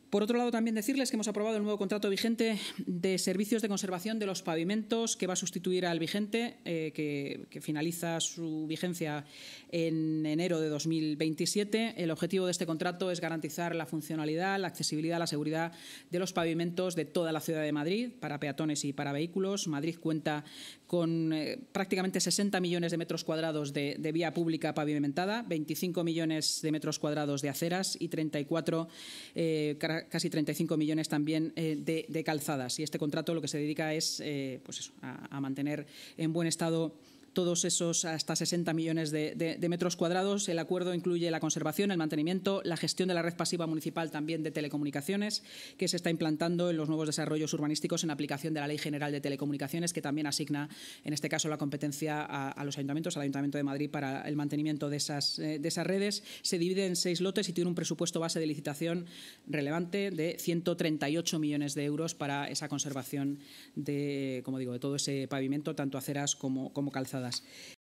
Por otro lado, también decirles que hemos aprobado el nuevo contrato vigente de servicios de conservación de los pavimentos, que va a sustituir al vigente, que finaliza su vigencia en enero de 2027. El objetivo de este contrato es garantizar la funcionalidad, la accesibilidad, la seguridad de los pavimentos de toda la ciudad de Madrid, para peatones y para vehículos. Madrid cuenta con prácticamente 60 millones de metros cuadrados de vía pública pavimentada, 25 millones de metros cuadrados de aceras y casi 35 millones también de calzadas. Y este contrato lo que se dedica es a mantener en buen estado todos esos hasta 60 millones de metros cuadrados. El acuerdo incluye la conservación, el mantenimiento, la gestión de la red pasiva municipal también de telecomunicaciones, que se está implantando en los nuevos desarrollos urbanísticos en aplicación de la Ley General de Telecomunicaciones, que también asigna, en este caso, la competencia a los ayuntamientos, al Ayuntamiento de Madrid, para el mantenimiento de esas redes. Se divide en 6 lotes y tiene un presupuesto base de licitación relevante de 138 millones de euros para esa conservación de, como digo, de todo ese pavimento, tanto aceras como calzadas.